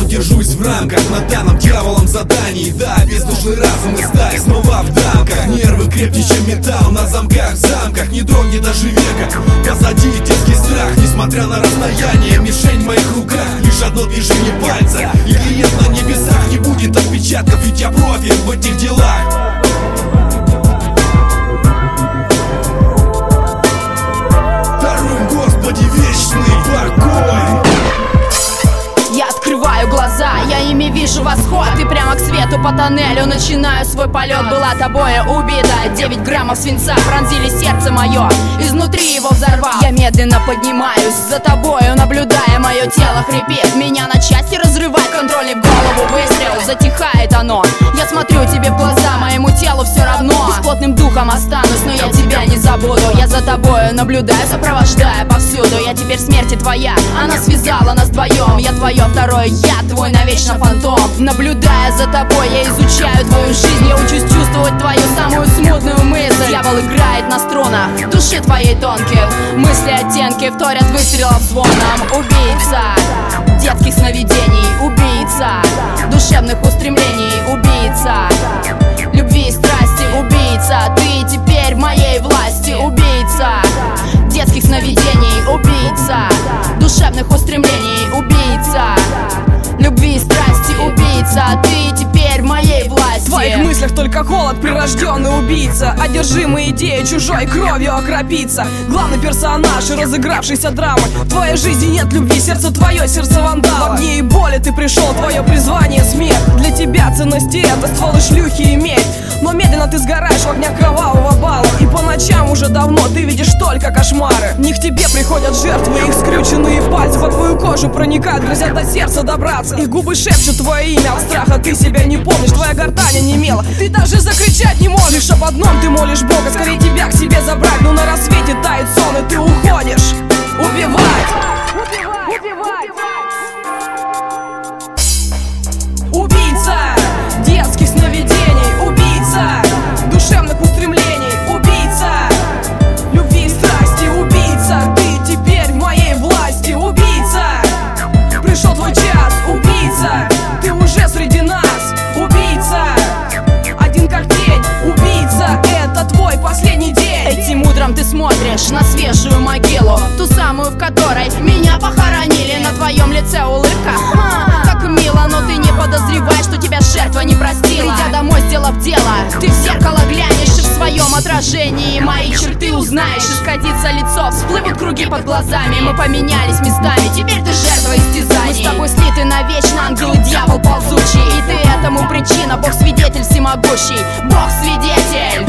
держусь в рамках на данном дьяволом задании. Да, бездушный разум и сталь снова в дамках. Нервы крепче, чем металл на замках, в замках. Не дрогнет даже века. Позади детский страх, несмотря на расстояние. Мишень в моих руках, лишь одно движение пальца, и клиент на небесах. Не будет отпечатков, ведь я профи в этих делах. Даруй, Господи, вечный покой. Я открываю глаза, я ими вижу восход. И прямо к свету по тоннелю начинаю свой полет. Была тобой убита, 9 граммов свинца пронзили сердце мое, изнутри его взорвал. Я медленно поднимаюсь за тобою, наблюдая, мое тело хрипит. Меня на части разрывает, контроль и в голову выстрел. Затихает оно, я смотрю тебе в глаза, моему телу все равно. Бесплотным духом останусь, но я тебя не забуду. Я за тобою наблюдаю, сопровождая повсюду. Я теперь смерти твоя, она связала нас вдвоем. Я твое второе я, твой навечно фантом. Наблюдая за тобой, я изучаю твою жизнь. Я учусь чувствовать твою самую смутную мысль. Дьявол играет на струнах души твоей тонких. Мысли оттенки вторят выстрелов звоном. Убийца детских сновидений, убийца душевных устремлений, убийца любви и страсти, убийца. Ты теперь в моей власти, убийца детских сновидений, убийца душевных устремлений, убийца любви и страсти, убийца. Ты теперь в моей власти. В твоих мыслях только холод, прирожденный убийца, одержимый идеей чужой кровью окропиться. Главный персонаж и разыгравшейся драмы. В твоей жизни нет любви, сердце твое, сердце вандала. В огне и боли ты пришел, твое призвание смерть. Для тебя ценности это стволы, шлюхи и медь. Но медленно ты сгораешь в огнях кровавого бала. И по ночам уже давно ты видишь только кошмары. Не к тебе приходят жертвы, их скрюченные пальцы по твою кожу проникают, грозят до сердца добраться. Их губы шепчут твое имя, от страха ты себя не помнишь. Твоя гортань онемела, ты даже закричать не можешь. Лишь об одном ты молишь Бога, скорее тебя к себе забрать. Но на рассвете тает сон, и ты уходишь убивать. Убийца детских сновидений, убийца душевных устремлений, убийца любви и страсти, убийца. Ты теперь в моей власти, убийца. Пришел твой час, убийца. Ты уже среди нас, убийца. Один как тень, убийца. Это твой последний день. Этим утром ты смотришь на свежую могилу, ту самую, в которой меня похоронили. На твоем лице улыбка, как мило, но ты не подозреваешь, что тебя жертва не простила. Придя домой, сделав дело, ты в зеркало глянешь и в своем отражении мои черты узнаешь. Исказится лицо, всплывут круги под глазами. Мы поменялись местами, теперь ты жертва истязаний. Мы с тобой слиты навечно, ангел и дьявол ползучий. И ты этому причина, Бог свидетель всемогущий, Бог свидетель.